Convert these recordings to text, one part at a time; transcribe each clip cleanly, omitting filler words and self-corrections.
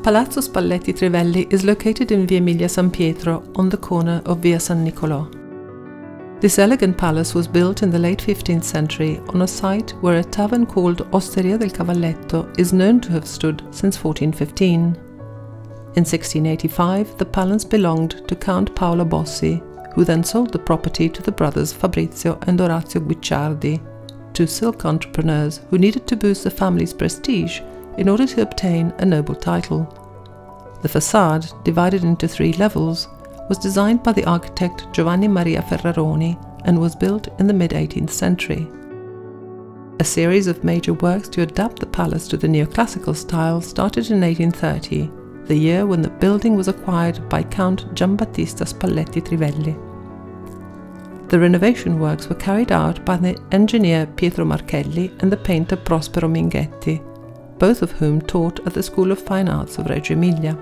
Palazzo Spalletti Trivelli is located in Via Emilia San Pietro on the corner of Via San Nicolò. This elegant palace was built in the late 15th century on a site where a tavern called Osteria del Cavalletto is known to have stood since 1415. In 1685, the palace belonged to Count Paolo Bossi, who then sold the property to the brothers Fabrizio and Orazio Guicciardi, two silk entrepreneurs who needed to boost the family's prestige in order to obtain a noble title. The facade, divided into 3 levels, was designed by the architect Giovanni Maria Ferraroni and was built in the mid-18th century. A series of major works to adapt the palace to the neoclassical style started in 1830, the year when the building was acquired by Count Giambattista Spalletti Trivelli. The renovation works were carried out by the engineer Pietro Marchelli and the painter Prospero Minghetti, both of whom taught at the School of Fine Arts of Reggio Emilia.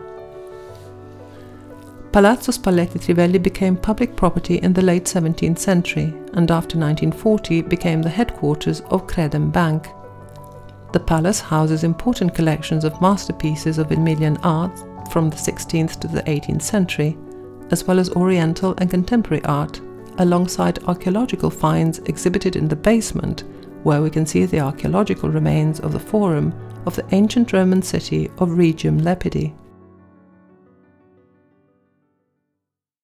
Palazzo Spalletti Trivelli became public property in the late 17th century and after 1940 became the headquarters of Credem Bank. The palace houses important collections of masterpieces of Emilian art from the 16th to the 18th century, as well as Oriental and contemporary art, alongside archaeological finds exhibited in the basement, where we can see the archaeological remains of the forum of the ancient Roman city of Rhegium Lepidi.